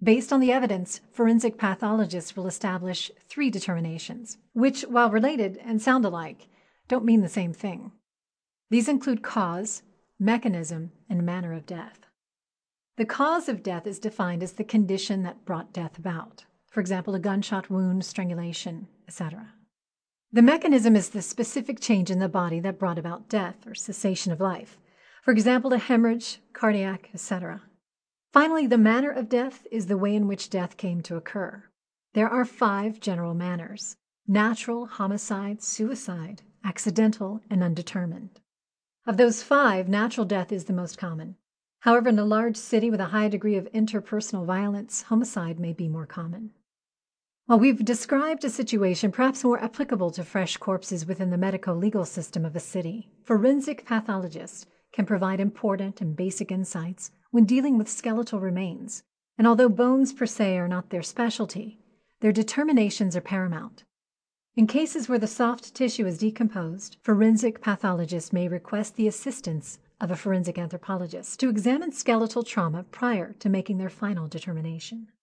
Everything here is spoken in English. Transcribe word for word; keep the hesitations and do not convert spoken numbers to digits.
Based on the evidence, forensic pathologists will establish three determinations, which, while related and sound alike, don't mean the same thing. These include cause, mechanism, and manner of death. The cause of death is defined as the condition that brought death about. For example, a gunshot wound, strangulation, et cetera. The mechanism is the specific change in the body that brought about death or cessation of life. For example, a hemorrhage, cardiac, et cetera. Finally, the manner of death is the way in which death came to occur. There are five general manners: natural, homicide, suicide, accidental, and undetermined. Of those five, natural death is the most common. However, in a large city with a high degree of interpersonal violence, homicide may be more common. While we've described a situation perhaps more applicable to fresh corpses within the medico-legal system of a city, forensic pathologists can provide important and basic insights when dealing with skeletal remains, and although bones per se are not their specialty, their determinations are paramount. In cases where the soft tissue is decomposed, forensic pathologists may request the assistance of a forensic anthropologist to examine skeletal trauma prior to making their final determination.